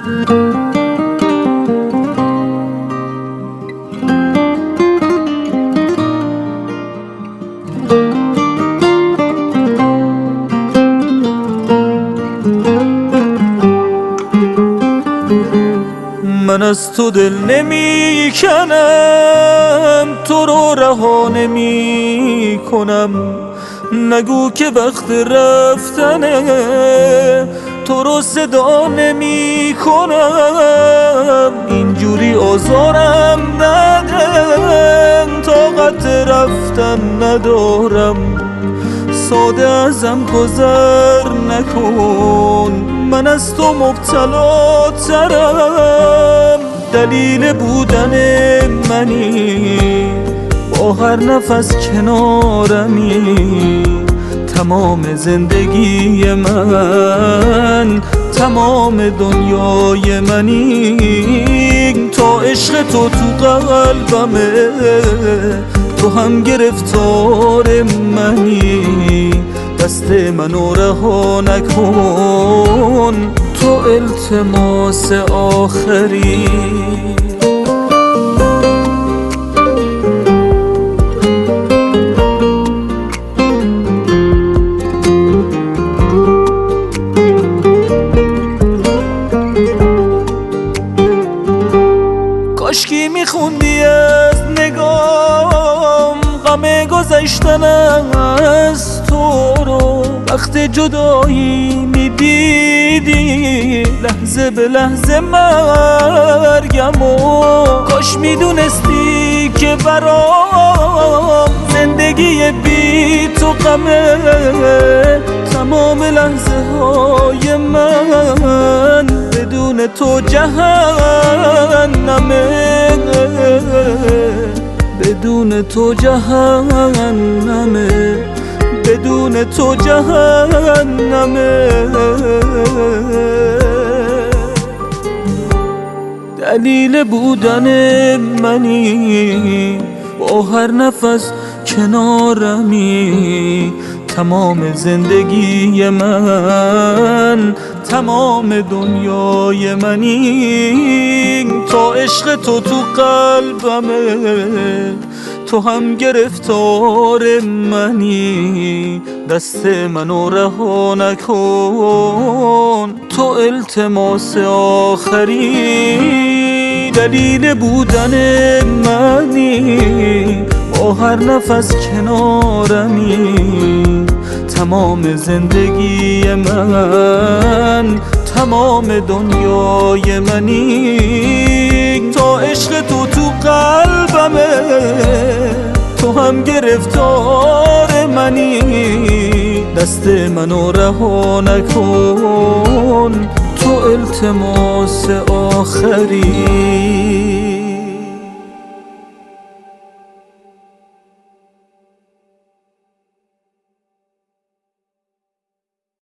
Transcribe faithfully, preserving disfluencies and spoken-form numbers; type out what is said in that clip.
من از تو دل نمی کنم، تو رو رها نمی کنم. نگو که وقت رفتنه، تو رو صدا نمی کنم. اینجوری آزارم نده، طاقت رفتن ندارم. ساده ازم گذر نکن، من از تو مبتلا ترم. دلیل بودن منی، با هر نفس کنارمی. تمام زندگی من، تمام دنیای منی. تا عشق تو تو قلبمه، تو هم گرفتار منی. دست منو رها نکن، تو التماس آخری. کاشکی میخوندی از نگام غم گذشتن از تو رو. وقت جدایی میدیدی لحظه به لحظه مرگم. و کاش میدونستی که برام زندگی بی تو غمه. تمام لحظه های من بدون تو جهنمه، بدون تو جهنمه، بدون تو جهنمه. دلیل بودن منی، با هر نفس کنارمی. تمام زندگی من، تمام دنیای منی. تا عشق تو تو قلبمه، تو هم گرفتار منی. دست منو رها نکن، تو التماس آخری. دلیل بودن منی، با هر نفس کنارمی. تمام زندگی من، تمام دنیای منی. تا عشق تو تو قلبمه، تو هم گرفتار منی. دست منو رها نکن، تو التماس آخری.